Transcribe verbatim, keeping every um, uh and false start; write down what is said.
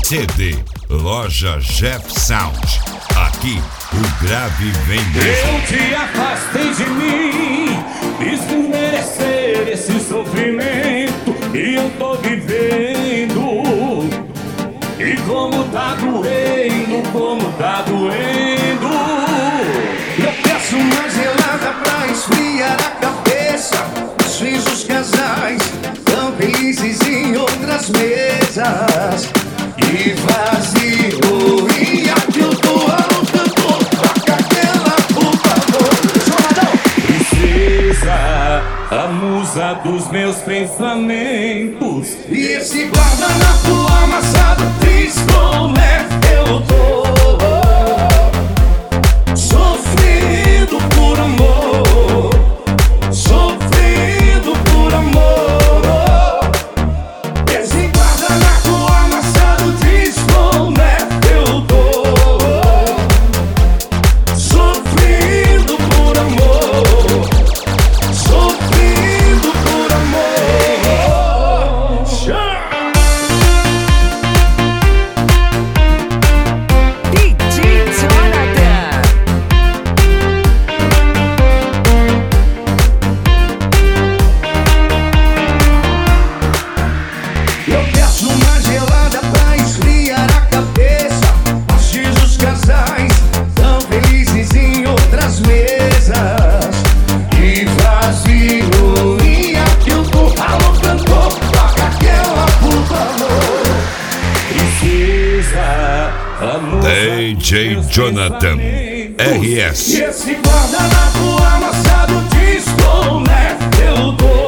C D Loja Jeff Sound. Aqui o grave vem mesmo. Eu te afastei de mim, fiz por merecer esse sofrimento e eu tô vivendo. E como tá doendo, como tá doendo. Eu peço uma gelada pra esfriar a cabeça. Os filhos dos casais tão felizes em outras mesas. E vazio, e aqui eu tô alutando. Toca aquela, por favor. Princesa, a musa dos meus pensamentos. E esse guardanapo amassado, triste como é eu tô. Sofrendo por amor, sofrendo por amor. Esse guardanapo amassado, triste como é eu tô. Sofrendo por amor, sofrendo por amor. D J Jonathan. Eu peço uma gelada pra esfriar a cabeça. Assiste os casais tão felizes em outras mesas. E vazio, e aqui eu tô. Alô, cantor, toca aquela, por favor. Princesa, a musa D J dos meus Jonathan, pensamentos. R E S. esse guardanapo amassado diz como é eu tô.